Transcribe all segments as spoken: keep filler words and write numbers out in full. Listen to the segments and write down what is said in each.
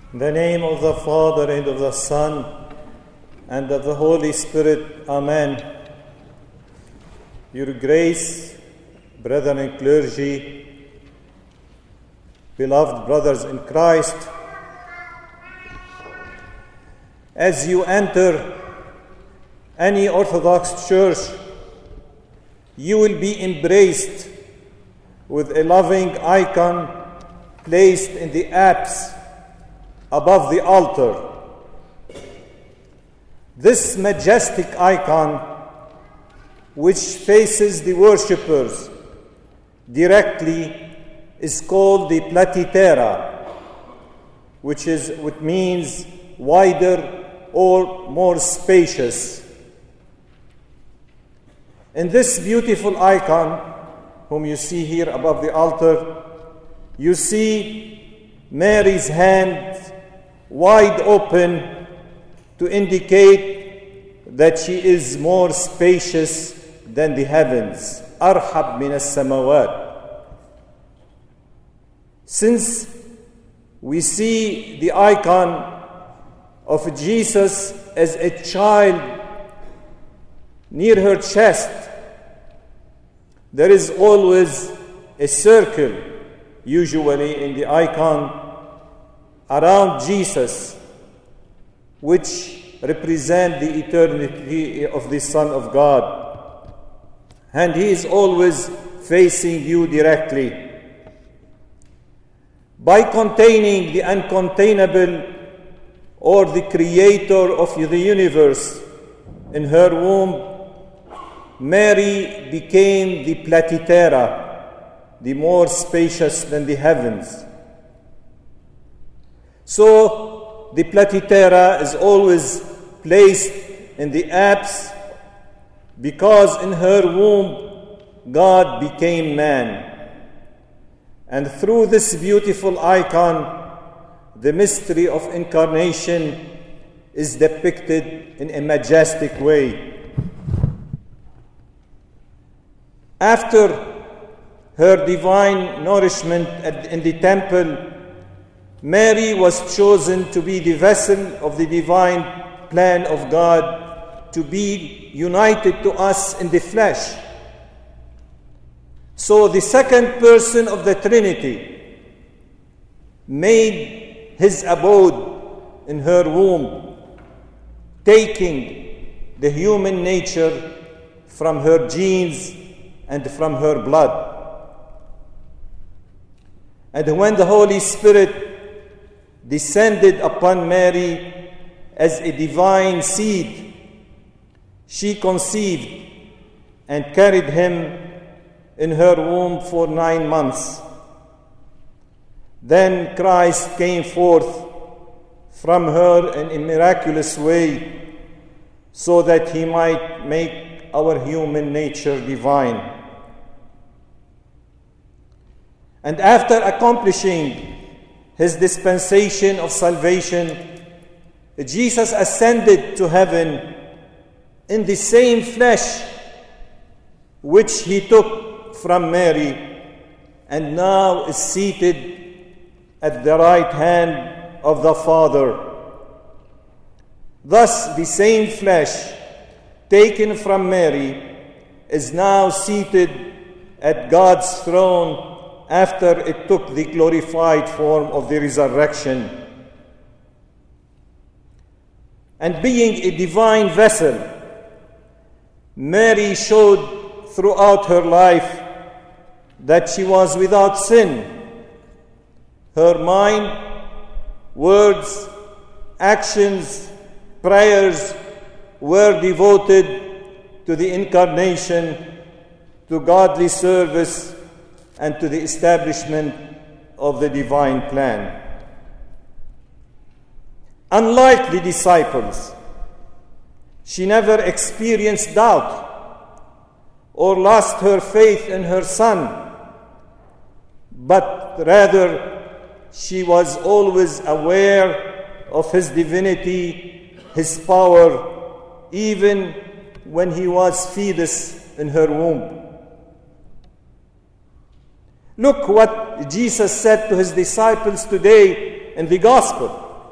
In the name of the Father, and of the Son, and of the Holy Spirit. Amen. Your grace, brethren and clergy, beloved brothers in Christ, as you enter any Orthodox church, you will be embraced with a loving icon placed in the apse above the altar. This majestic icon, which faces the worshippers directly, is called the Platytera, which is what means wider or more spacious. In this beautiful icon, whom you see here above the altar, you see Mary's hand wide open to indicate that she is more spacious than the heavens. Arhab min as-samawat. Since we see the icon of Jesus as a child near her chest, there is always a circle, usually in the icon, around Jesus, which represent the eternity of the Son of God. And he is always facing you directly. By containing the uncontainable, or the creator of the universe in her womb, Mary became the Platytera, the more spacious than the heavens. So the Platytera is always placed in the apse because in her womb God became man. And through this beautiful icon, the mystery of incarnation is depicted in a majestic way. After her divine nourishment in the temple, Mary was chosen to be the vessel of the divine plan of God, to be united to us in the flesh. So the second person of the Trinity made his abode in her womb, taking the human nature from her genes and from her blood. And when the Holy Spirit descended upon Mary as a divine seed, she conceived and carried him in her womb for nine months. Then Christ came forth from her in a miraculous way, so that he might make our human nature divine. And after accomplishing his dispensation of salvation, Jesus ascended to heaven in the same flesh which he took from Mary, and now is seated at the right hand of the Father. Thus, the same flesh taken from Mary is now seated at God's throne after it took the glorified form of the resurrection. And being a divine vessel, Mary showed throughout her life that she was without sin. Her mind, words, actions, prayers were devoted to the incarnation, to godly service, and to the establishment of the divine plan. Unlike the disciples, she never experienced doubt or lost her faith in her Son, but rather she was always aware of his divinity, his power, even when he was fetus in her womb. Look what Jesus said to his disciples today in the gospel.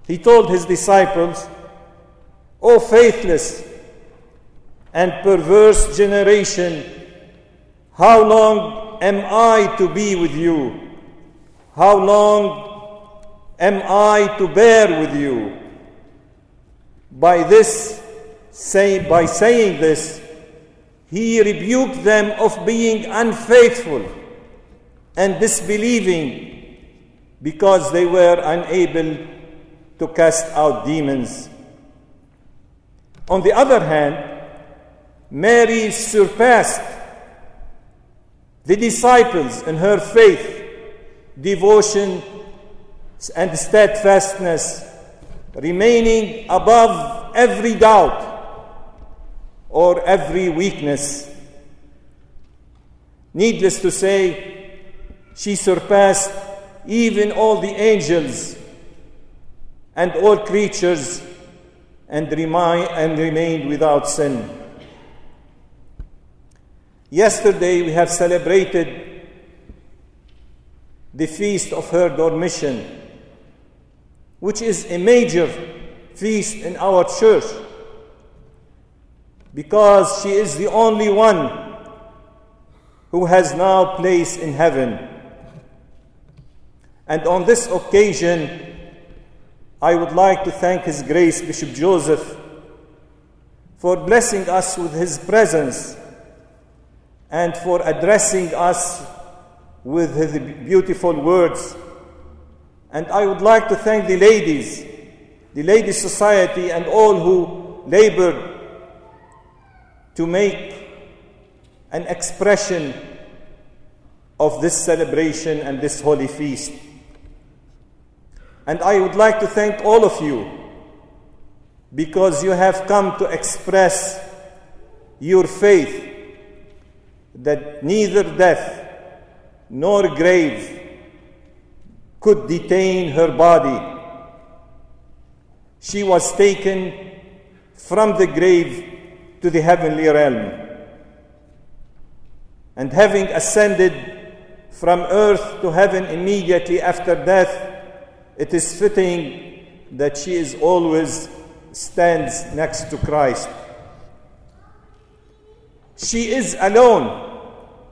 he told his disciples, "O faithless and perverse generation, how long am I to be with you? How long am I to bear with you?" By this, say, by saying this, he rebuked them of being unfaithful and disbelieving because they were unable to cast out demons. On the other hand, Mary surpassed the disciples in her faith, devotion, and steadfastness, remaining above every doubt or every weakness. Needless to say, she surpassed even all the angels and all creatures and, remi- and remained without sin. Yesterday we have celebrated the feast of her Dormition, which is a major feast in our church because she is the only one who has now place in heaven. And on this occasion, I would like to thank His Grace Bishop Joseph for blessing us with his presence and for addressing us with his beautiful words. And I would like to thank the ladies, the Ladies' Society, and all who labored to make an expression of this celebration and this holy feast. And I would like to thank all of you because you have come to express your faith that neither death nor grave could detain her body. She was taken from the grave to the heavenly realm. And having ascended from earth to heaven immediately after death, it is fitting that she is always stands next to Christ. She is alone,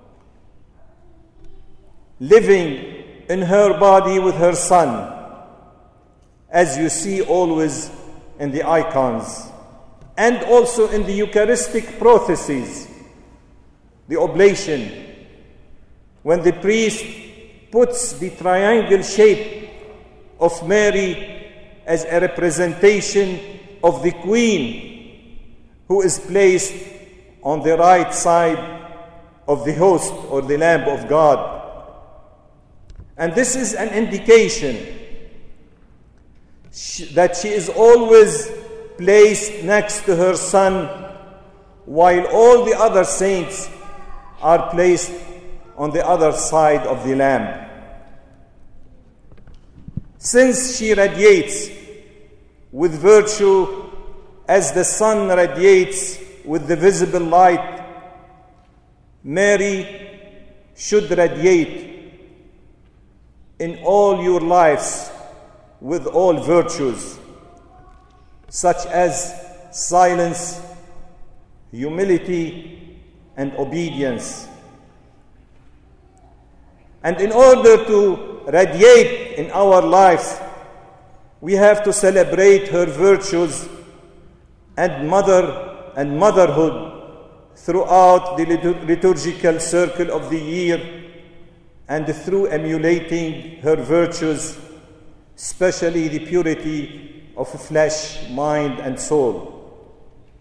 living in her body with her Son, as you see always in the icons, and also in the Eucharistic prophecies, the oblation, when the priest puts the triangle shape of Mary as a representation of the Queen who is placed on the right side of the host or the Lamb of God. And this is an indication that she is always placed next to her Son, while all the other saints are placed on the other side of the Lamb. Since she radiates with virtue as the sun radiates with the visible light, Mary should radiate in all your lives with all virtues, such as silence, humility, and obedience. And in order to radiate in our lives, we have to celebrate her virtues and mother and motherhood throughout the liturgical circle of the year, and through emulating her virtues, especially the purity of flesh, mind, and soul.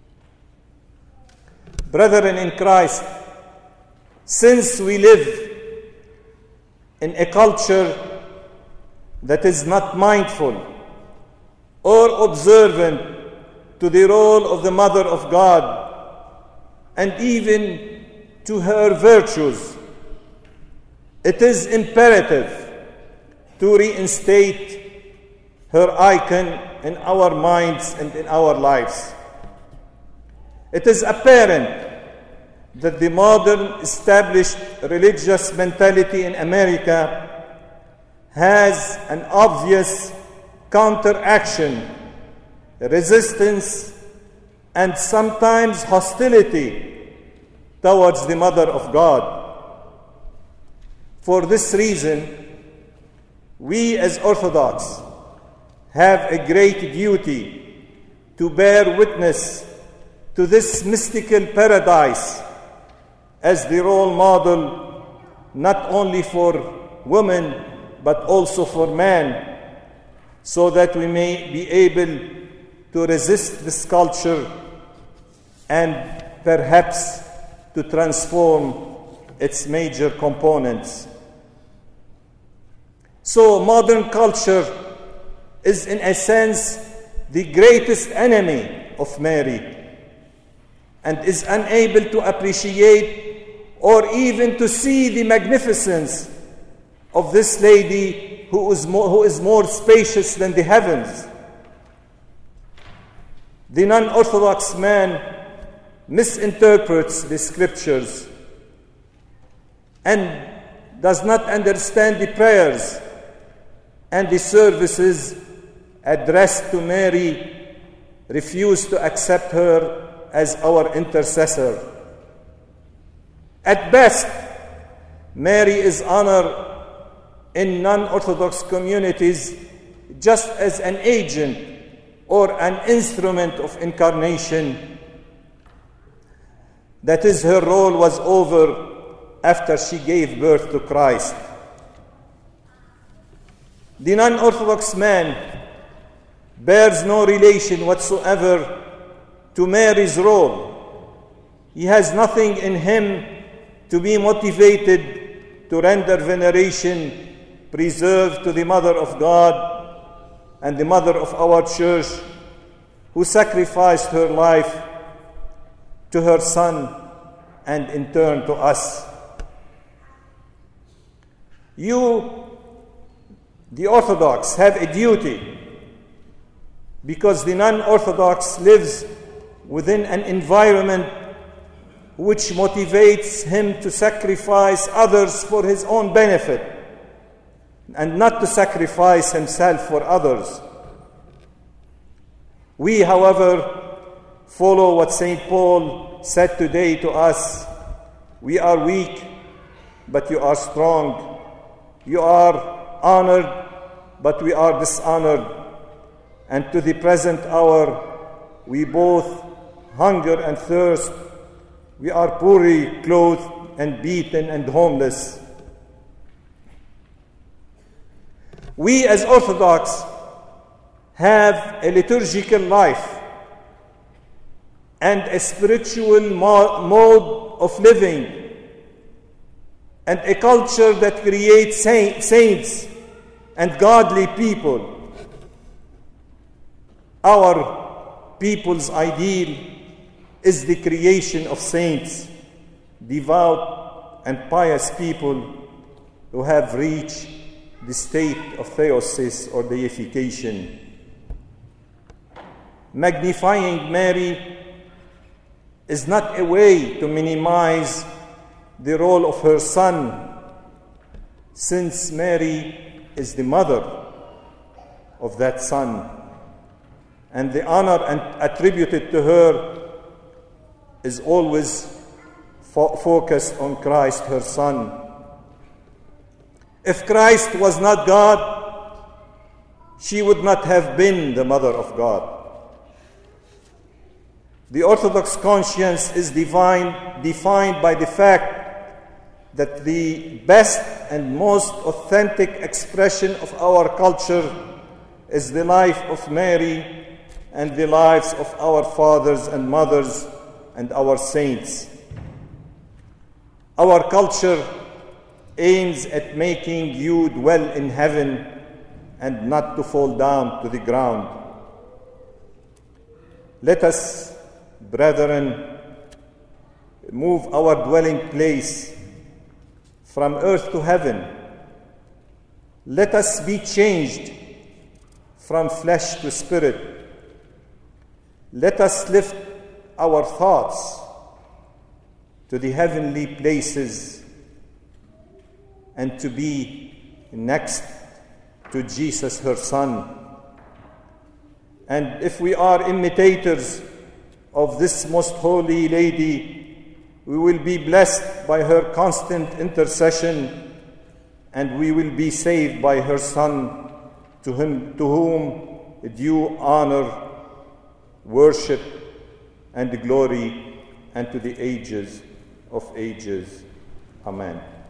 Brethren in Christ, since we live in a culture that is not mindful or observant to the role of the Mother of God and even to her virtues, it is imperative to reinstate her icon in our minds and in our lives. It is apparent that the modern established religious mentality in America has an obvious counteraction, resistance, and sometimes hostility towards the Mother of God. For this reason, we as Orthodox have a great duty to bear witness to this mystical paradise as the role model not only for women but also for man, so that we may be able to resist this culture and perhaps to transform its major components. So modern culture is in a sense the greatest enemy of Mary, and is unable to appreciate or even to see the magnificence of this lady who is more, who is more spacious than the heavens. The non-Orthodox man misinterprets the scriptures and does not understand the prayers and the services addressed to Mary, refuse to accept her as our intercessor. At best, Mary is honored in non-Orthodox communities just as an agent or an instrument of incarnation. That is, her role was over after she gave birth to Christ. The non-Orthodox man bears no relation whatsoever to Mary's role. He has nothing in him to be motivated to render veneration preserved to the Mother of God and the Mother of our Church, who sacrificed her life to her Son and in turn to us. You, the Orthodox, have a duty, because the non-Orthodox lives within an environment which motivates him to sacrifice others for his own benefit and not to sacrifice himself for others. We, however, follow what Saint Paul said today to us: we are weak, but you are strong. You are honored, but we are dishonored. And to the present hour, we both hunger and thirst. We are poorly clothed and beaten and homeless. We as Orthodox have a liturgical life and a spiritual mo- mode of living, and a culture that creates saint, saints and godly people. Our people's ideal is the creation of saints, devout and pious people who have reached the state of theosis or deification. Magnifying Mary is not a way to minimize the role of her Son, since Mary is the mother of that Son, and the honor attributed to her is always fo- focused on Christ, her Son. If Christ was not God, she would not have been the Mother of God. The Orthodox conscience is divine, defined by the fact that the best and most authentic expression of our culture is the life of Mary and the lives of our fathers and mothers and our saints. Our culture aims at making you dwell in heaven and not to fall down to the ground. Let us, brethren, move our dwelling place from earth to heaven. Let us be changed from flesh to spirit. Let us lift our thoughts to the heavenly places and to be next to Jesus, her Son, And if we are imitators of this most holy lady, we will be blessed by her constant intercession, and we will be saved by her Son, to him, to whom due honor, worship, and glory, and to the ages of ages. Amen.